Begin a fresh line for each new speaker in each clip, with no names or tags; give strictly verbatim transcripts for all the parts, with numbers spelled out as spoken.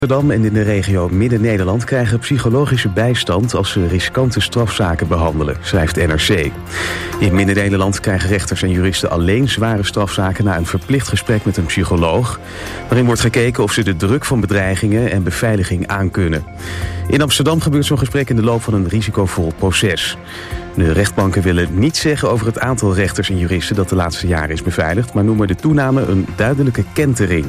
Amsterdam en in de regio Midden-Nederland krijgen psychologische bijstand als ze riskante strafzaken behandelen, schrijft N R C. In Midden-Nederland krijgen rechters en juristen alleen zware strafzaken na een verplicht gesprek met een psycholoog, waarin wordt gekeken of ze de druk van bedreigingen en beveiliging aankunnen. In Amsterdam gebeurt zo'n gesprek in de loop van een risicovol proces. De rechtbanken willen niets zeggen over het aantal rechters en juristen dat de laatste jaren is beveiligd, maar noemen de toename een duidelijke kentering.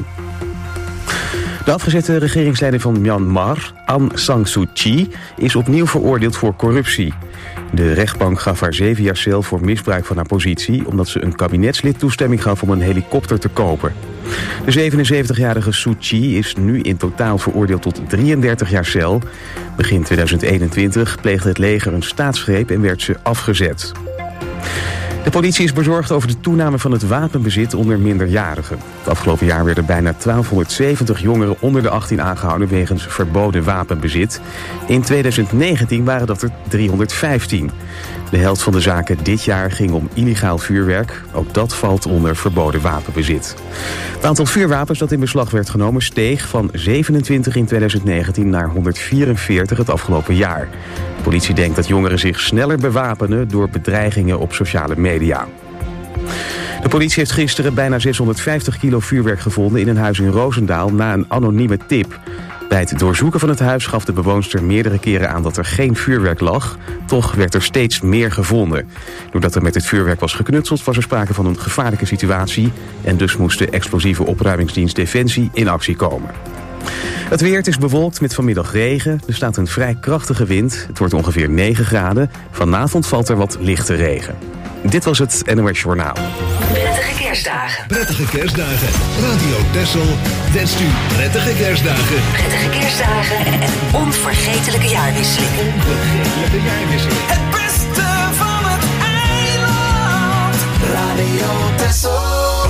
De afgezette regeringsleider van Myanmar, Aung San Suu Kyi, is opnieuw veroordeeld voor corruptie. De rechtbank gaf haar zeven jaar cel voor misbruik van haar positie, omdat ze een kabinetslid toestemming gaf om een helikopter te kopen. De zevenenzeventigjarige Suu Kyi is nu in totaal veroordeeld tot drieëndertig jaar cel. Begin tweeduizend eenentwintig pleegde het leger een staatsgreep en werd ze afgezet. De politie is bezorgd over de toename van het wapenbezit onder minderjarigen. Het afgelopen jaar werden bijna twaalfhonderdzeventig jongeren onder de achttien aangehouden wegens verboden wapenbezit. In tweeduizend negentien waren dat er driehonderdvijftien. De helft van de zaken dit jaar ging om illegaal vuurwerk. Ook dat valt onder verboden wapenbezit. Het aantal vuurwapens dat in beslag werd genomen steeg van zevenentwintig in tweeduizend negentien naar honderdvierenveertig het afgelopen jaar. De politie denkt dat jongeren zich sneller bewapenen door bedreigingen op sociale media. De politie heeft gisteren bijna zeshonderdvijftig kilo vuurwerk gevonden in een huis in Roosendaal na een anonieme tip. Bij het doorzoeken van het huis gaf de bewoonster meerdere keren aan dat er geen vuurwerk lag. Toch werd er steeds meer gevonden. Doordat er met het vuurwerk was geknutseld was er sprake van een gevaarlijke situatie. En dus moest de explosieve opruimingsdienst Defensie in actie komen. Het weer, het is bewolkt met vanmiddag regen. Er staat een vrij krachtige wind. Het wordt ongeveer negen graden. Vanavond valt er wat lichte regen. Dit was het N O S Journaal.
Prettige kerstdagen.
Prettige kerstdagen. Radio Texel wenst u prettige kerstdagen.
Prettige kerstdagen en een onvergetelijke jaarwisseling.
Onvergetelijke jaarwisseling.
Het beste van het eiland. Radio Texel.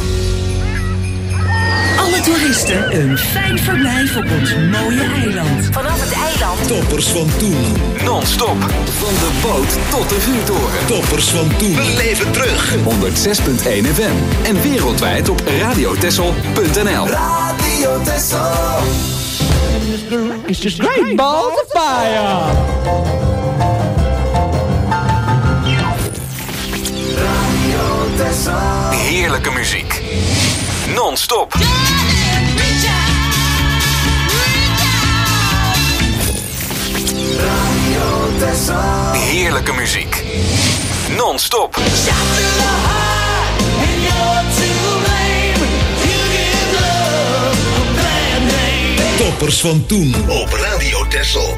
Alle toeristen een fijn verblijf op ons mooie eiland. Vanaf het eiland.
Toppers van toen.
Non-stop. Van de boot tot de vuurtoren.
Toppers van toen.
We leven terug.
honderdzes komma één F M. En wereldwijd op radiotessel punt n l.
Radio Texel.
It's just great balls of fire.
Radio Texel.
Heerlijke muziek. Non-stop.
Radio Texel.
Heerlijke muziek. Non-stop.
Toppers van toen op Radio Texel.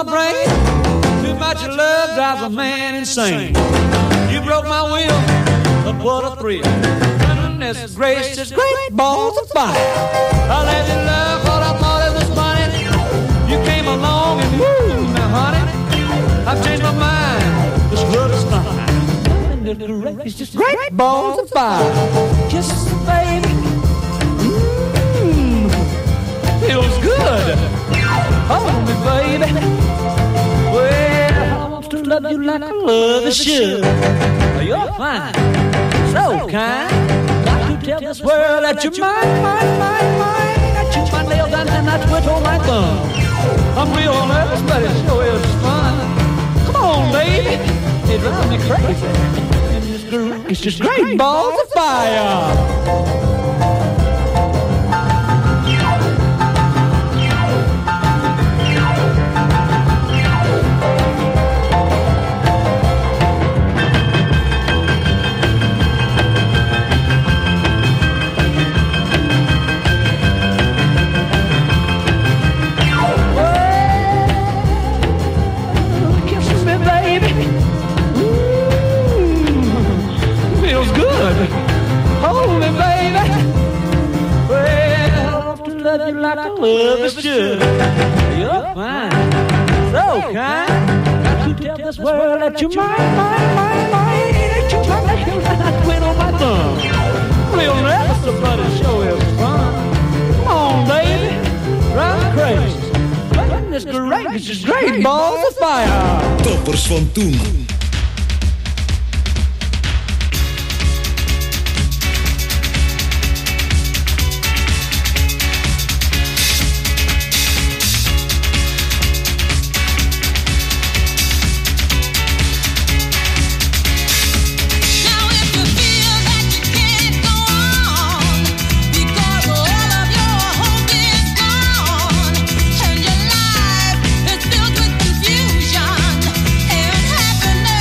my brain. Too much love drives a man insane. You broke my will, but what a thrill. Goodness gracious, great balls of fire. I let you love what I thought it was funny. You came along and woo, now honey, I've changed my mind. This love is fine. It's just great balls of fire. Just baby, mmm, feels good. Hold me, baby. Well, I want to love you like I love you should. You're fine, so kind. Got to tell this world that you're mine, mine, mine, mine. I chew my nails and then I twiddle my thumb. I'm real nervous, but it sure is fun. Come on, baby, it drives me crazy. And it's, gr- it's just great balls of fire. Love you like I love is should. You're fine, so kind. Got to tell this world that you're mine, mine, mine, mine. That you're mine, that you're mine. I quit on my thumb. Real nervous about it, show is fun. Come on, baby, drive me crazy. Goodness gracious, it's great balls of fire.
Toppers van toen.
Filled with confusion and happiness.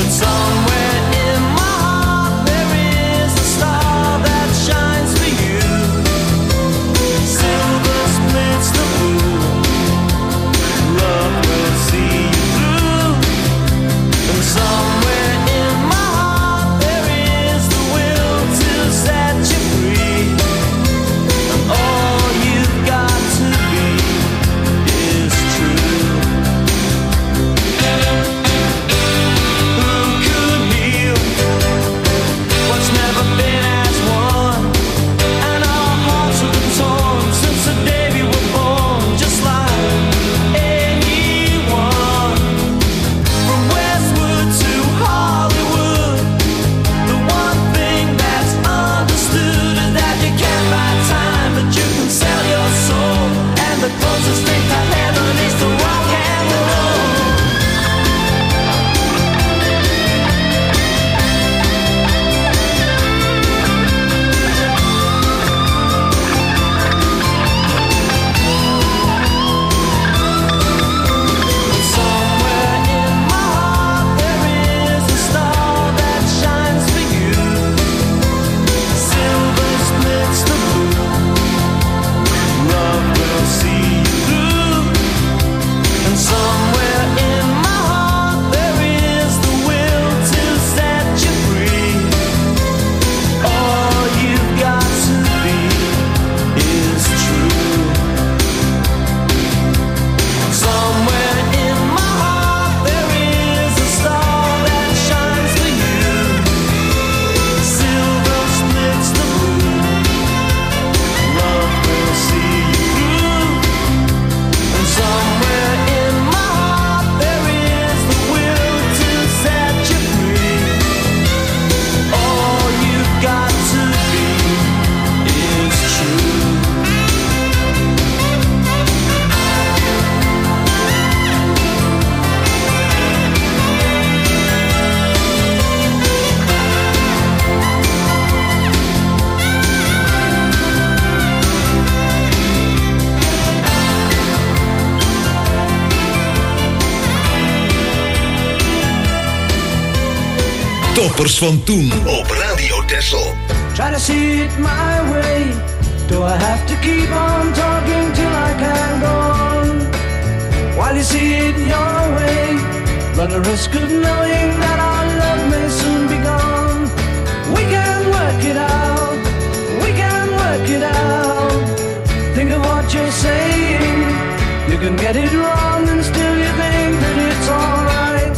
Toppers van toen op Radio Texel.
Try to see it my way. Do I have to keep on talking till I can go on? While you see it your way, run the risk of knowing that our love may soon be gone. We can work it out, we can work it out. Think of what you're saying. You can get it wrong and still you think that it's alright.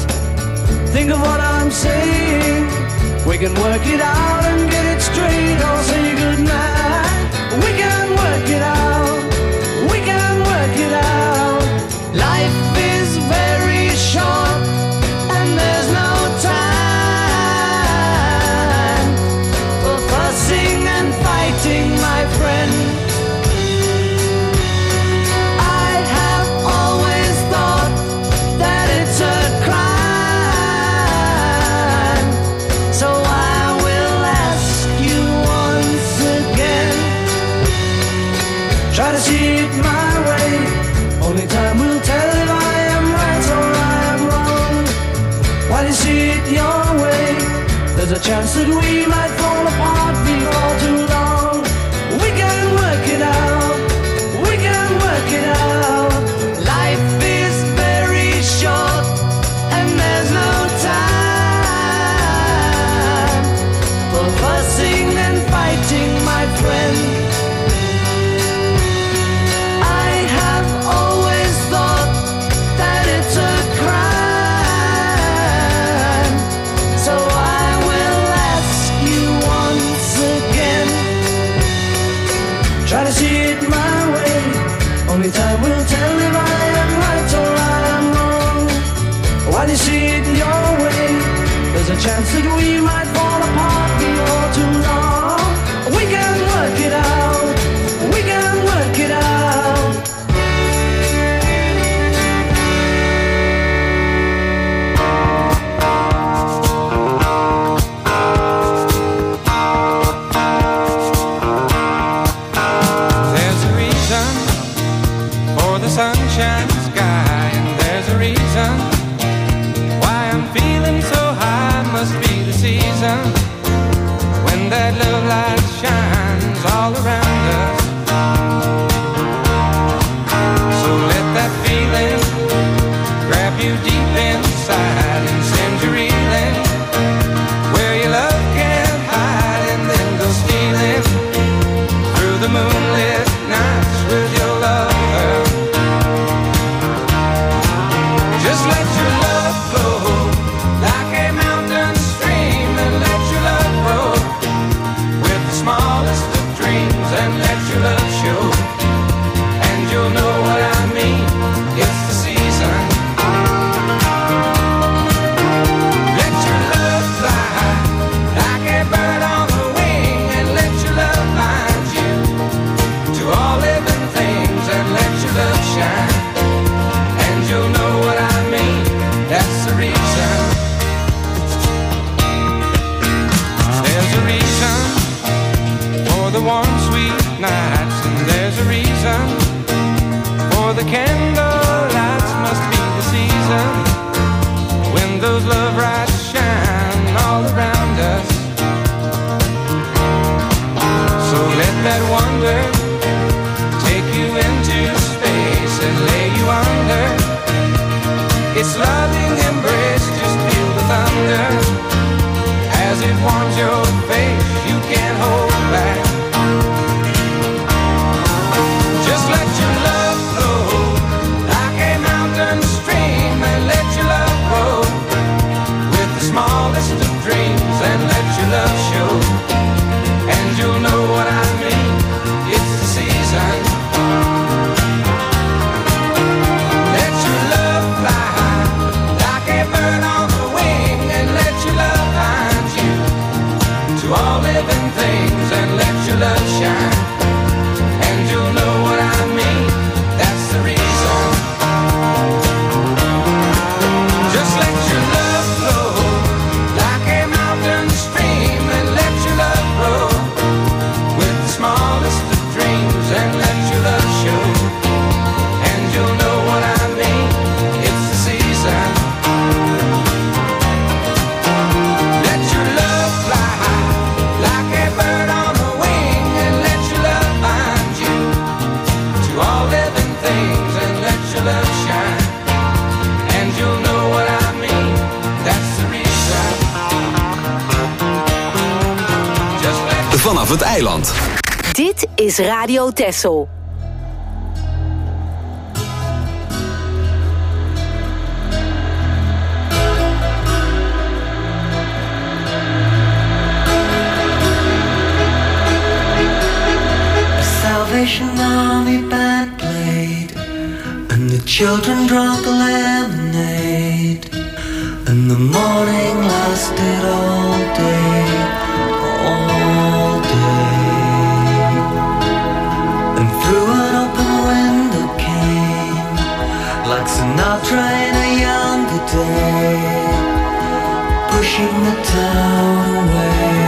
Think of what I'm saying. We can work it out and get it straight or say goodnight. We can work it out, we can work it out. Life is very short and there's no time for fussing and fighting, my friend. I have always thought that it's a crime, so I will ask you once again. Try to see it my way. Only time will tell if I am right or I am wrong. While you see it your way, there's a chance that we might fall apart before too long. We can work it out, we can work it out. Life is very short and there's no time for fussing and fighting, my friend. I have always thought that it's a crime, so I will ask you once again. Try to see it my way. Only time will tell if I am right or I am wrong. While you see it your way, there's a chance that we might fall apart before too long. We can work it out, we can work it out.
There's a reason for the sunshine sky, and there's a reason why I'm feeling so high. season when that love light shines all around us. So let that feeling grab you deep inside and send you reeling where your love can't hide, and then go stealing through the moonlit nights with your lover. Just let your love flow like a mountain stream, and let your love grow with the smallest of dreams, and let your love show, and you'll know what I mean. It's the season. Let your love fly like a bird on the wing, and let your love bind you to all living things, and let your love shine, and you'll know what I mean. That's the reason. There's a reason for the warm, sweet nights, and there's a reason for the candle lights. Must be the season when those love lights shine all around us. So let that wonder take you into space and lay you under its loving embrace. Just feel the thunder as it warms your face. You can't hold back. Just let your love flow like a mountain stream, and let your love grow with the smallest of dreams, and let your love show, and you'll know what I mean. It's the season. Let your love fly like a bird on the wing, and let your love bind you to all living things, and let your love shine, and you'll know what I mean. That's the reason. Just let your love flow like a mountain stream, and let your love grow with the smallest of dreams, and let your love show, and you'll know what I mean. It's the season. Let your love fly like a bird on the wing, and let your love bind you to all living things, and let your love shine, and you'll know what I mean. That's the reason. Just let
Vanaf het eiland.
Dit is Radio Texel.
A Salvation Army band played, and the children drank lemonade, and the morning lasted all day, all day. And through an open window came, like Sinatra in a younger day, pushing the town away.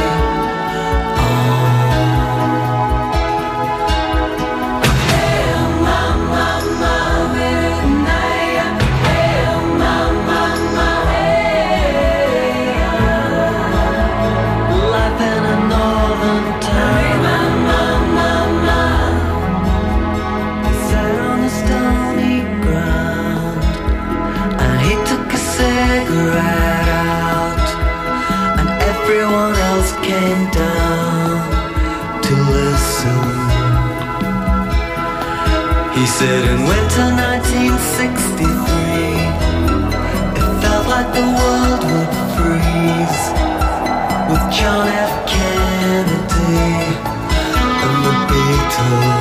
Came down to listen. He said in winter nineteen sixty-three, it felt like the world would freeze, with John F. Kennedy and the Beatles.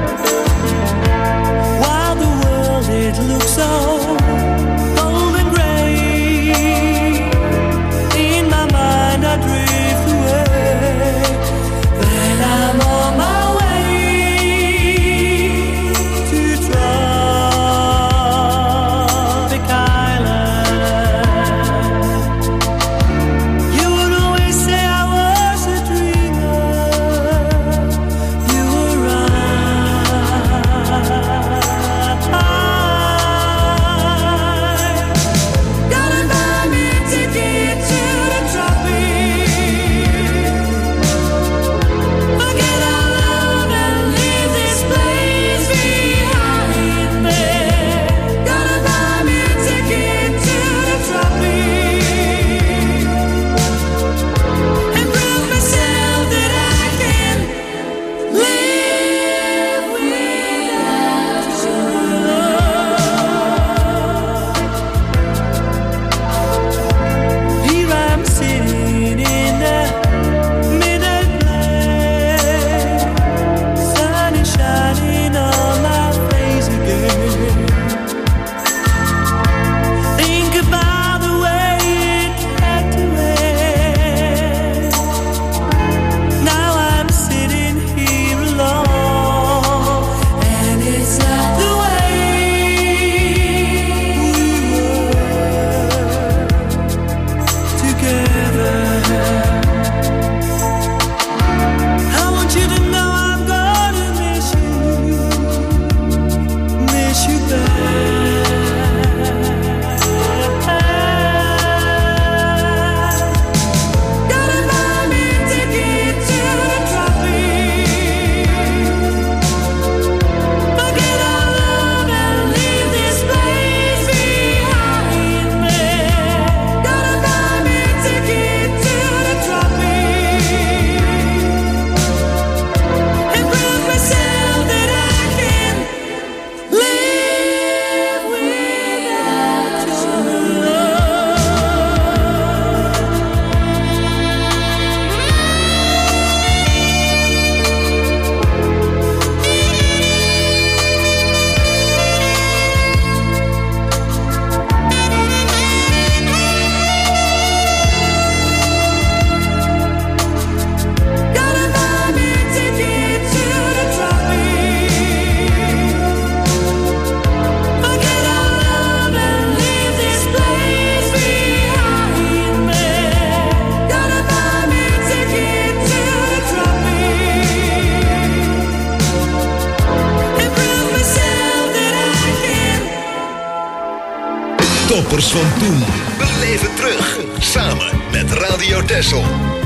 toppers van toen. Beleef het terug, samen met Radio Texel.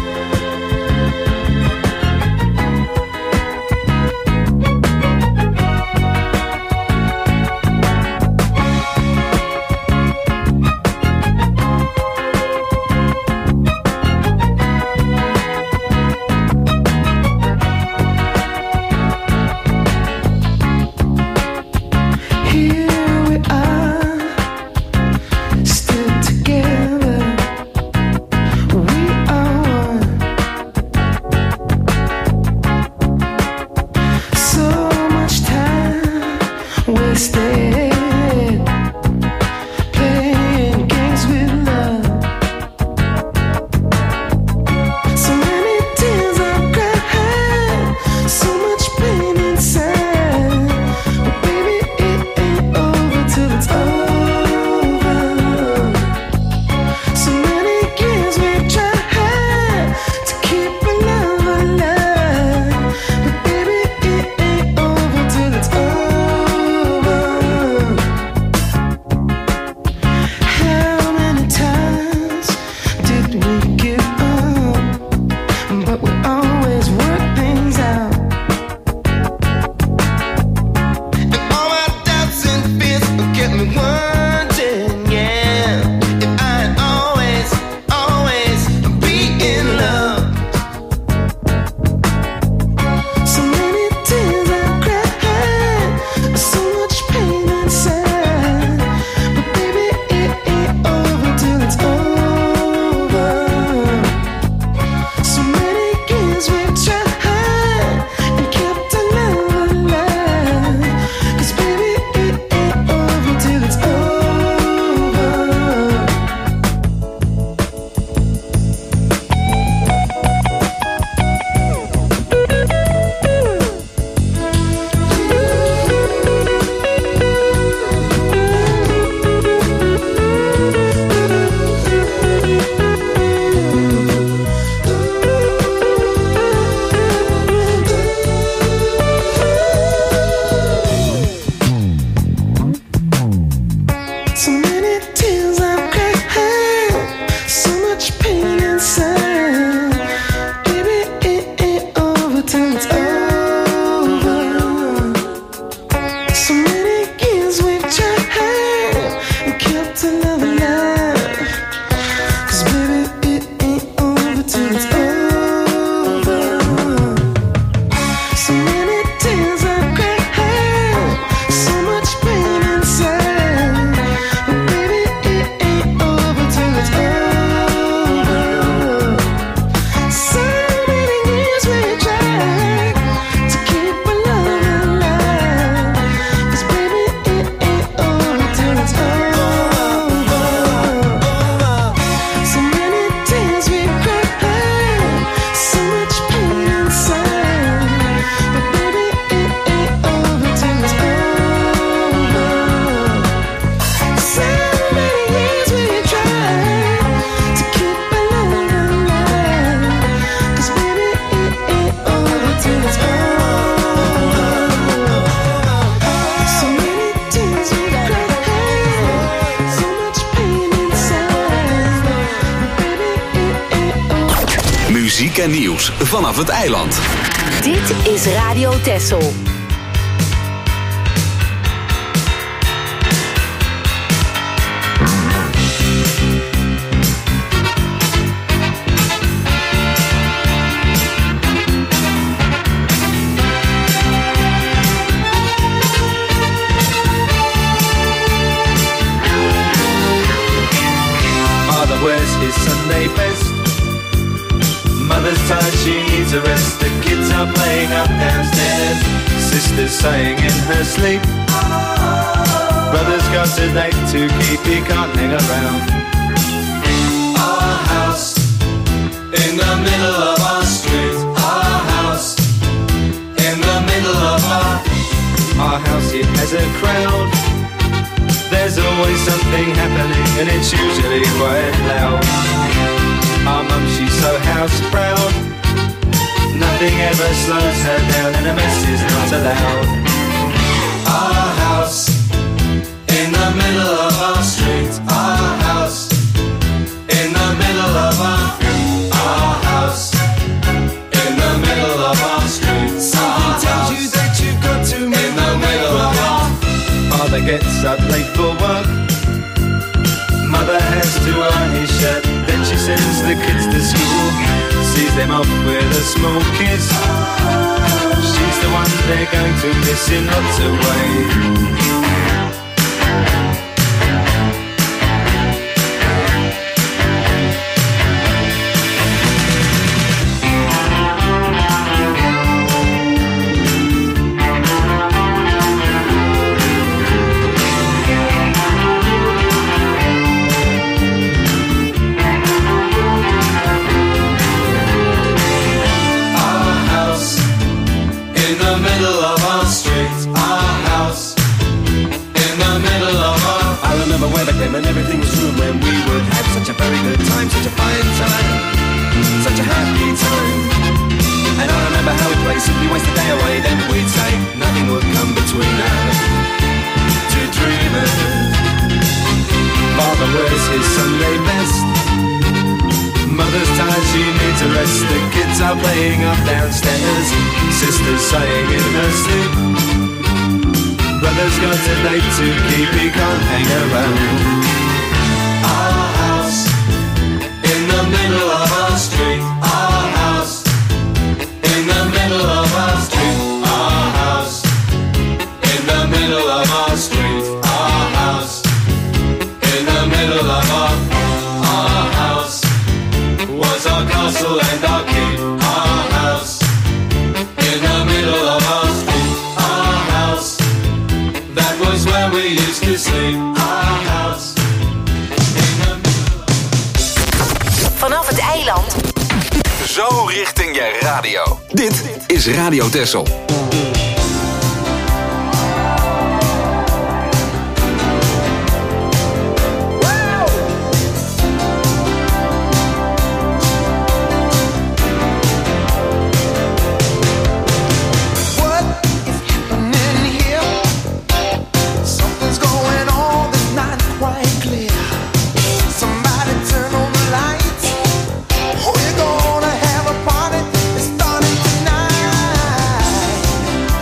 Muziek en nieuws vanaf het eiland.
Dit is Radio Texel.
Father wears his Sunday best. Mother's tired, she needs a rest. The kids are playing up downstairs. Sister's sighing in her sleep. Brother's got a date to keep, he can't hang around. Our house in the middle of our street. Our house in the middle of our Our house, it has a crowd. There's always something happening and it's usually quite loud. Our mum, she's so house proud. Nothing ever slows her down and a mess is not allowed. Our house in the middle of our street. Our gets up late for work. Mother has to iron his shirt, then she sends the kids to school, sees them off with a small kiss. She's the one they're going to miss in lots of ways. And everything was room when we would have such a very good time, such a fine time, such a happy time. And I remember how we'd play, simply waste the day away, then we'd say nothing would come between us, two dreamers. Father wears his Sunday best, mother's tired, she needs a rest. The kids are playing up downstairs, sister's sighing in her sleep. Brother's got a date to keep, he can't hang around. Our house, in the middle of our street. Our house, in the middle of our street. Our house, in the middle of our street. Our house, in the middle of our, our house, was our castle and our keep. Our house, in the middle of our street. Our house, that was where we used to sleep. Our house.
Vanaf het eiland.
Zo richting je radio. Dit is Radio Texel.
We're gonna have a party, it's starting tonight.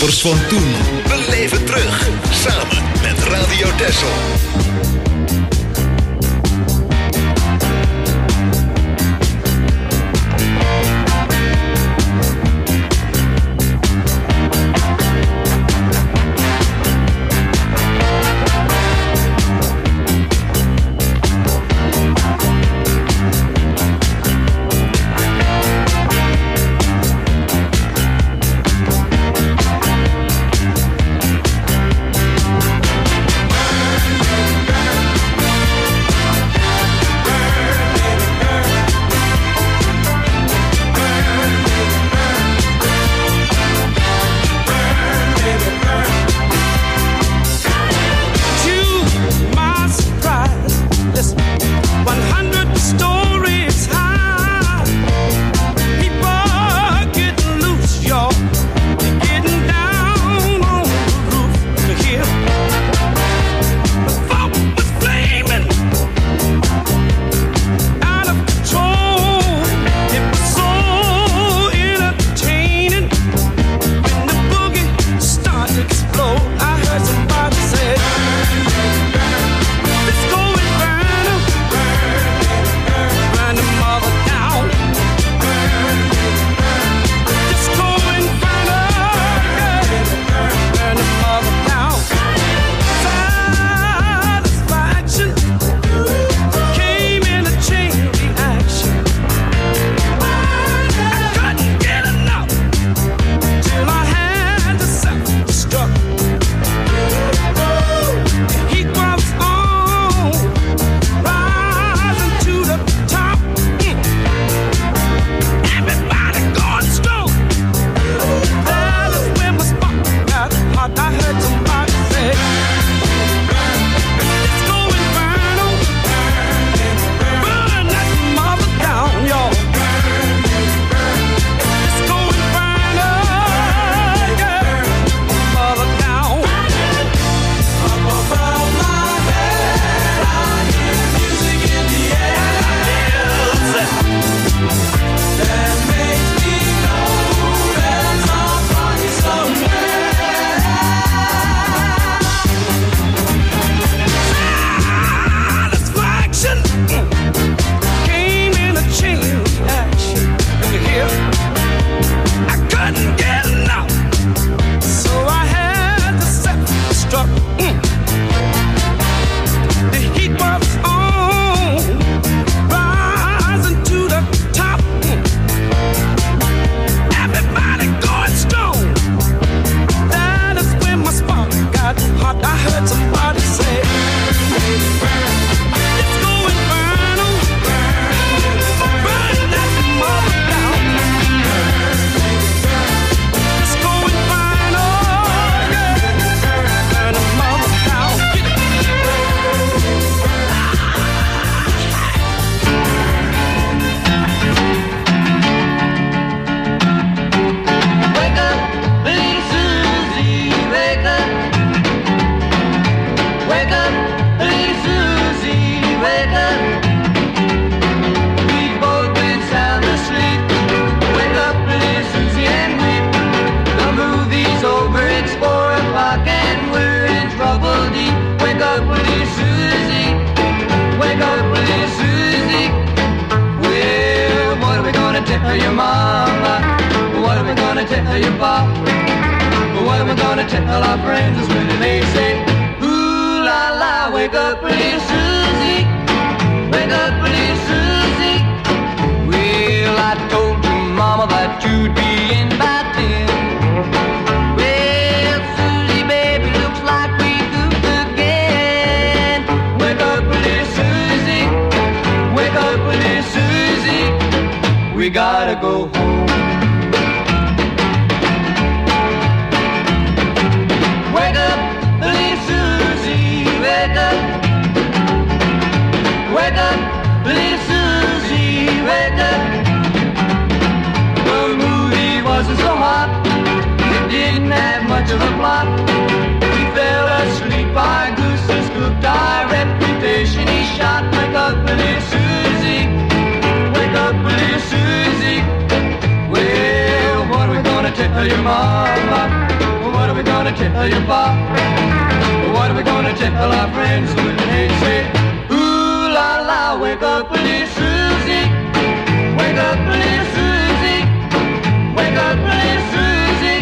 toppers van toen. We leven terug, samen met Radio Texel.
tell your pop? What am I gonna tell our friends when they say, ooh la la, wake up pretty Susie, wake up pretty Susie. Well, I told your mama that you'd be in by ten. Well, Susie, baby, looks like we goofed again. Wake up pretty Susie, wake up pretty Susie. We gotta go home. Wake up, little Susie, wake up. Wake up, little Susie, wake up. The movie wasn't so hot, it didn't have much of a plot. We fell asleep, our gooses cooked, our reputation he shot. Wake up, little Susie, wake up, little Susie. Well, what are we gonna tell your mama? What
tell you about? What are we gonna tell our friends when they say, ooh la la, wake up little Susie, wake up little Susie, wake up little Susie.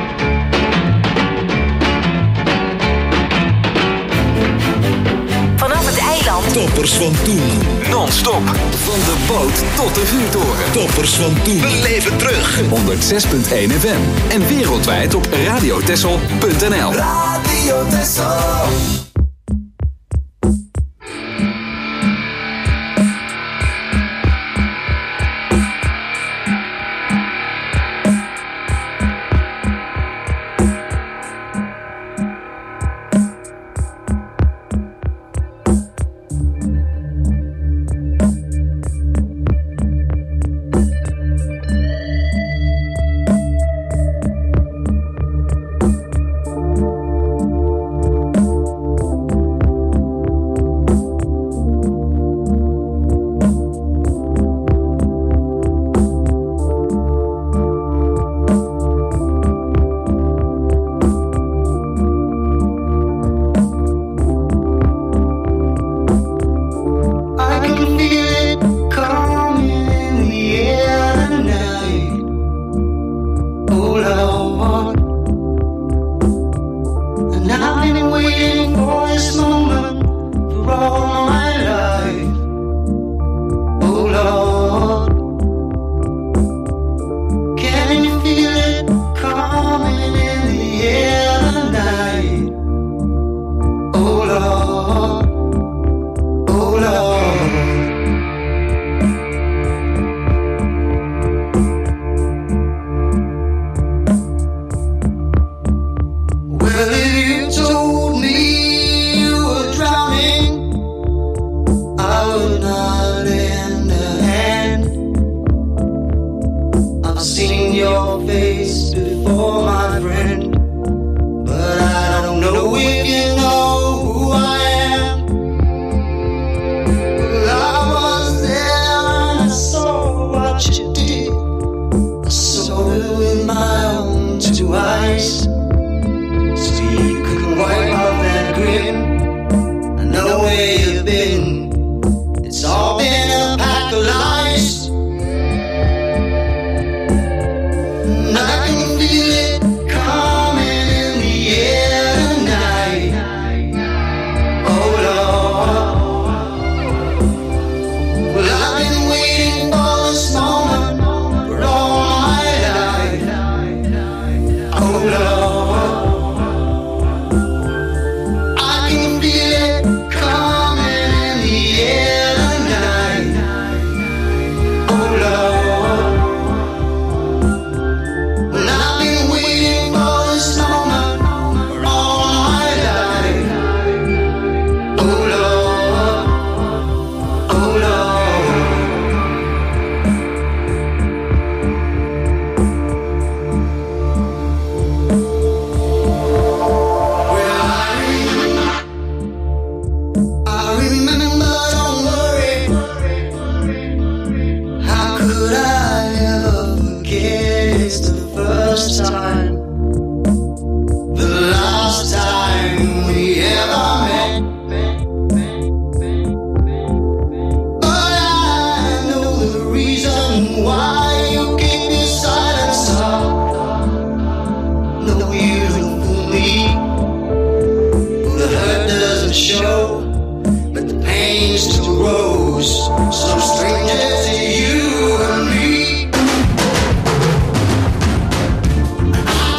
Vanaf het eiland.
Toppers van toen.
Non-stop. Van de boot tot de vuurtoren.
Toppers van toen. Beleef het terug.
honderdzes komma één F M. En wereldwijd op radiotessel punt n l.
Radio Tessel. Strangers to you and me.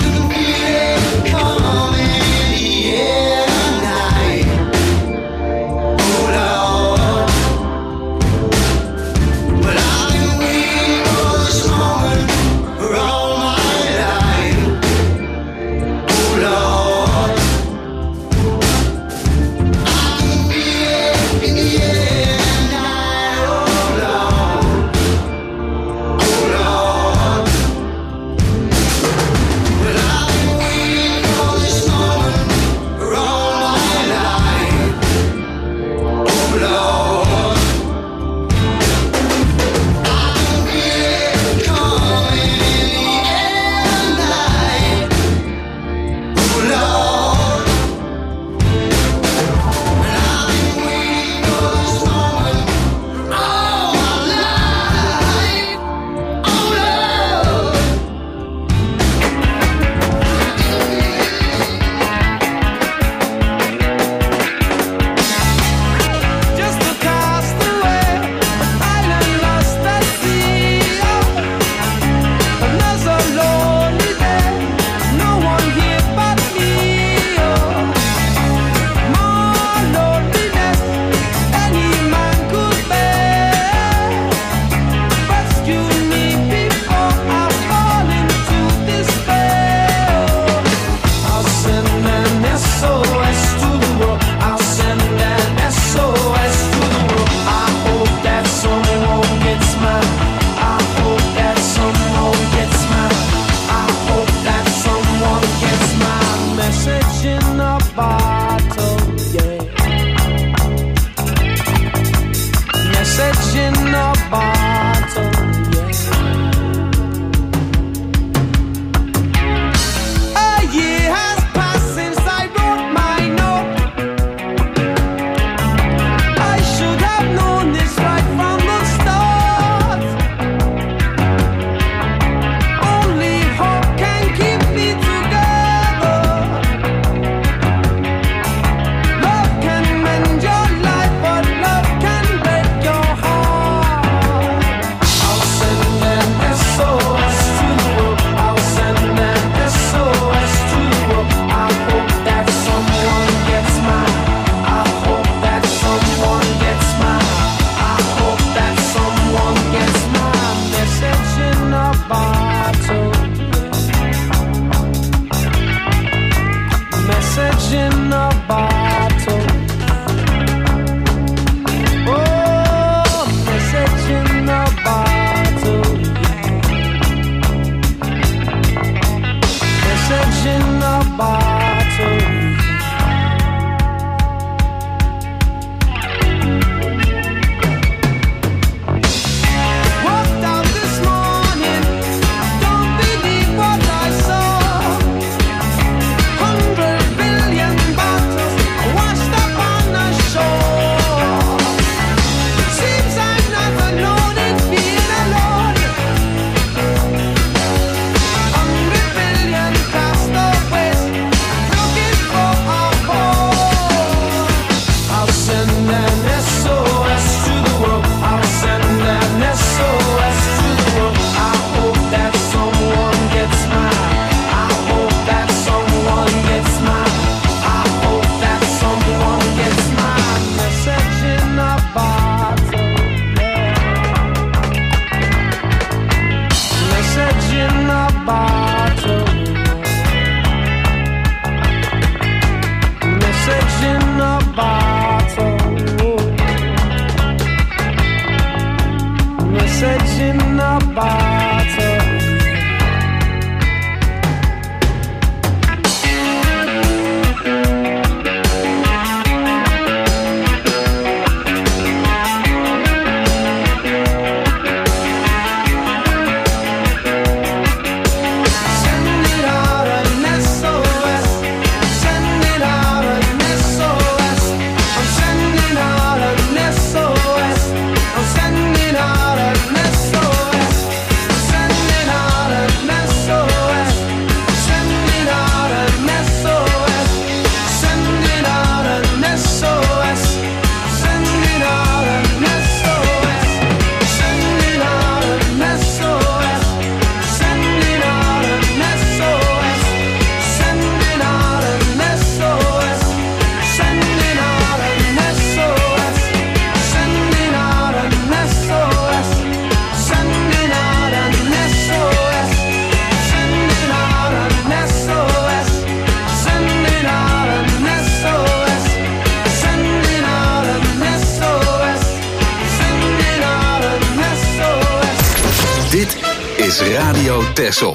Dit is Radio Texel.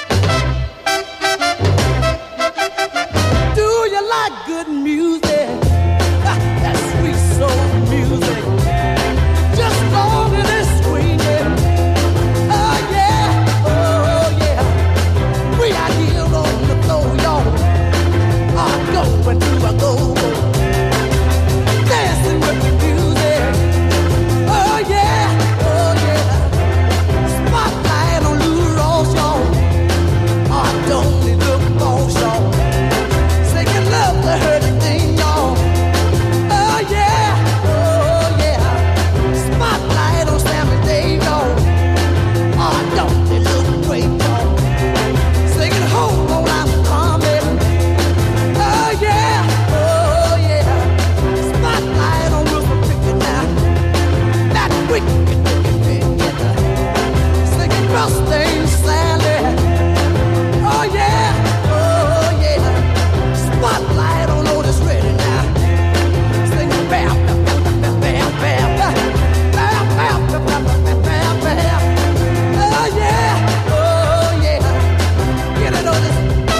Do you like good music? That sweet soul music. Just long as it's swinging. Oh yeah, oh yeah. We are here on the floor, y'all. I'm going to a go-go. Dancing with the music. Oh yeah, oh yeah. Spotlight on Lou Ross, y'all. I don't need look for y'all. Singing love to her thing, y'all. Oh yeah, oh yeah. Spotlight on Sammy Dave, y'all. I don't need look great, y'all. Singing hold on, I'm coming. Oh yeah, oh yeah. Spotlight on Rupert Pickett now. That wicked, wicked wicked. Singing Rusty Sally. Oh yeah, oh yeah. Spotlight on Otis Redding now. Singing bam, bam, bam, bam, bam, bam, bam, bam, bam, bam, bam, bam. Oh yeah, oh yeah. Get it, Otis.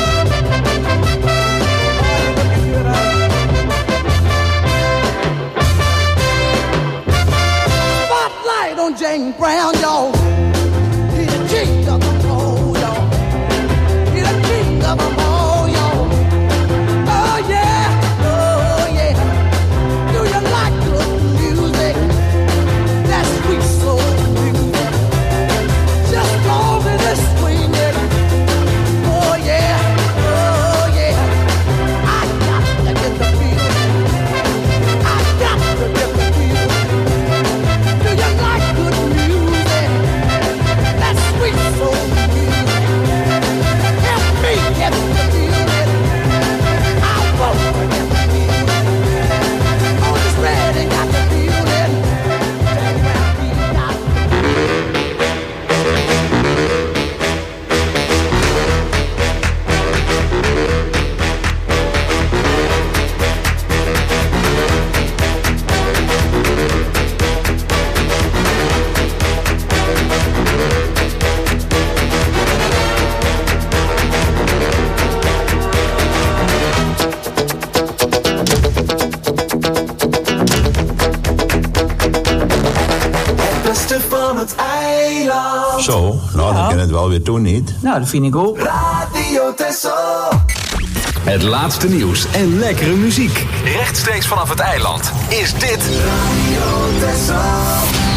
Spotlight on James Brown, y'all. He the king of them all, y'all. He the king of them all, y'all. Oh yeah, oh yeah. Do you like good music? That sweet soul music. Just long as it's swinging. Oh yeah, oh yeah. I got to get the feeling. I got to get the feeling. Do you like good music? That sweet soul music. Help me get the feeling. I won't forget the feeling. Oh, this ready got the feeling. Well, he got the
beste van het eiland.
Zo, nou dan kan het wel weer doen, niet?
Nou, dat vind ik ook.
Radio Texel.
Het laatste nieuws en lekkere muziek. Rechtstreeks vanaf het eiland is dit
Radio Texel.